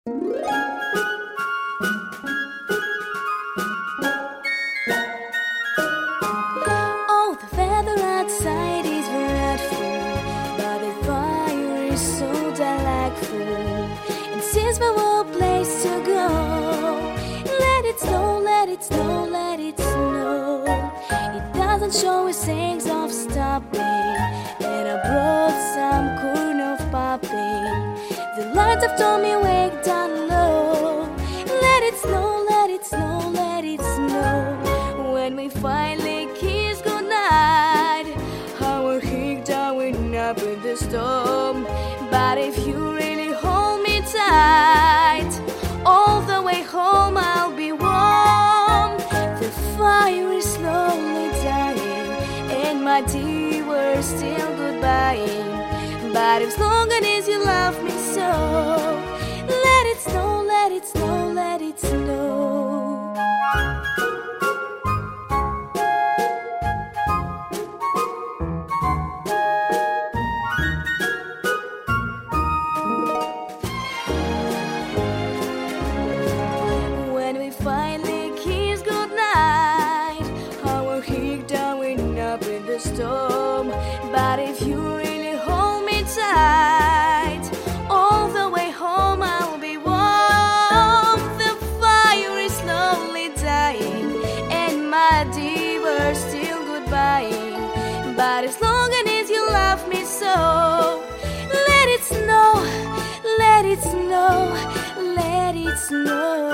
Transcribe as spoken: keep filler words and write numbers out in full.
Oh, the weather outside is dreadful, but the fire is so delightful. And since we have a place to go, let it snow, let it snow, let it snow. It doesn't show us signs of stopping, and I brought some corn of popping. The lights have told me wake down low. Let it snow, let it snow, let it snow. When we finally kiss goodnight, how we're kicked going up in the storm. But if you really hold me tight, all the way home I'll be warm. The fire is slowly dying, and my dear, we're still goodbying. But as long as you love me so, let it snow, let it snow, let it snow. When we finally kiss goodnight, how we're kicked going up in the storm. But if you really hold me tight, all the way home I'll be warm. The fire is slowly dying, and my dear, we're still goodbying. But as long as you love me so, let it snow, let it snow, let it snow.